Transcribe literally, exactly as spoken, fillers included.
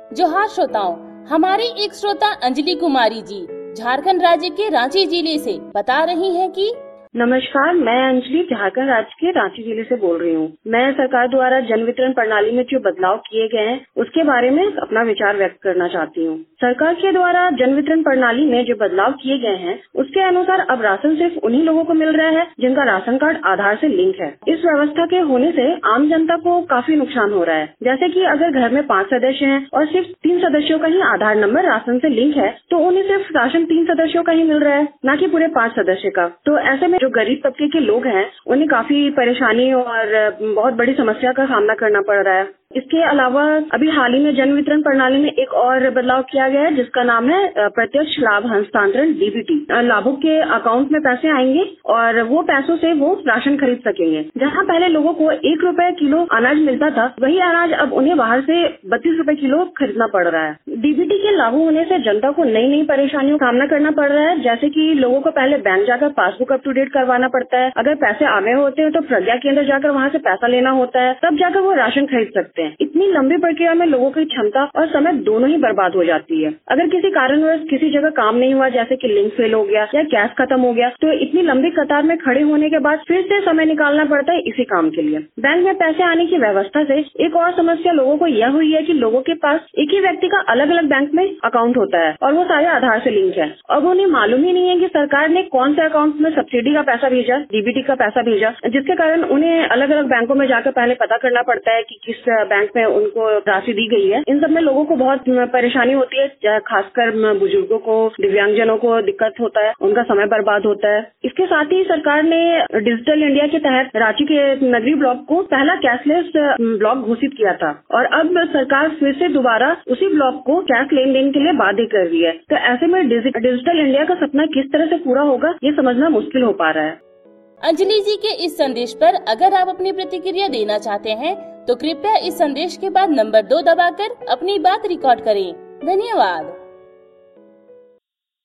जोहार श्रोताओं, हमारी एक श्रोता अंजलि कुमारी जी झारखंड राज्य के रांची जिले से बता रही हैं कि नमस्कार, मैं अंजलि झारखंड राज्य के रांची जिले से बोल रही हूँ। मैं सरकार द्वारा जन वितरण प्रणाली में जो बदलाव किए गए हैं उसके बारे में अपना विचार व्यक्त करना चाहती हूँ। सरकार के द्वारा जन वितरण प्रणाली में जो बदलाव किए गए हैं उसके अनुसार अब राशन सिर्फ उन्हीं लोगों को मिल रहा है जिनका राशन कार्ड आधार से लिंक है। इस व्यवस्था के होने से आम जनता को काफी नुकसान हो रहा है। जैसे कि अगर घर में पाँच सदस्य हैं और सिर्फ तीन सदस्यों का ही आधार नंबर राशन से लिंक है तो उन्हें सिर्फ राशन तीन सदस्यों का ही मिल रहा है, न कि पूरे पाँच सदस्य का। तो ऐसे में जो गरीब तबके के लोग हैं उन्हें काफी परेशानी और बहुत बड़ी समस्या का सामना करना पड़ रहा है। इसके अलावा अभी हाल ही में जन वितरण प्रणाली में एक और बदलाव किया गया है जिसका नाम है प्रत्यक्ष लाभ हस्तांतरण डीबीटी। लाभुक के अकाउंट में पैसे आएंगे और वो पैसों से वो राशन खरीद सकेंगे। जहां पहले लोगों को एक रुपए किलो अनाज मिलता था, वही अनाज अब उन्हें बाहर से बत्तीस रुपए किलो खरीदना पड़ रहा है। डीबीटी के लागू होने से जनता को नई नई परेशानियों का सामना करना पड़ रहा है। जैसे कि लोगों को पहले बैंक जाकर पासबुक अप टू डेट करवाना पड़ता है, अगर पैसे आ गए होते हैं तो प्रज्ञा केंद्र जाकर वहाँ से पैसा लेना होता है, तब जाकर वो राशन खरीद सकते हैं। इतनी लंबी प्रक्रिया में लोगों की क्षमता और समय दोनों ही बर्बाद हो जाती है। अगर किसी कारणवश किसी जगह काम नहीं हुआ, जैसे कि लिंक फेल हो गया या गैस खत्म हो गया, तो इतनी लंबी कतार में खड़े होने के बाद फिर से समय निकालना पड़ता है इसी काम के लिए। बैंक में पैसे आने की व्यवस्था से एक और समस्या लोगों को यह हुई है कि लोगों के पास एक ही व्यक्ति का अलग अलग बैंक में अकाउंट होता है और वो सारे आधार से लिंक है। अब उन्हें मालूम ही नहीं है कि सरकार ने कौन से अकाउंट में सब्सिडी का पैसा भेजा, डीबीटी का पैसा भेजा, जिसके कारण उन्हें अलग अलग बैंकों में जाकर पहले पता करना पड़ता है कि किस बैंक में उनको राशि दी गई है। इन सब में लोगों को बहुत परेशानी होती है, खासकर बुजुर्गों को, दिव्यांगजनों को दिक्कत होता है, उनका समय बर्बाद होता है। इसके साथ ही सरकार ने डिजिटल इंडिया के तहत रांची के नगरी ब्लॉक को पहला कैशलेस ब्लॉक घोषित किया था और अब सरकार फिर से दोबारा उसी ब्लॉक को कैश लेन देन के लिए बाध्य कर रही है। तो ऐसे में डिजिटल इंडिया का सपना किस तरह से पूरा होगा ये समझना मुश्किल हो पा रहा है। अंजलि जी के इस संदेश पर अगर आप अपनी प्रतिक्रिया देना चाहते हैं तो कृपया इस संदेश के बाद नंबर दो दबाकर अपनी बात रिकॉर्ड करें। धन्यवाद।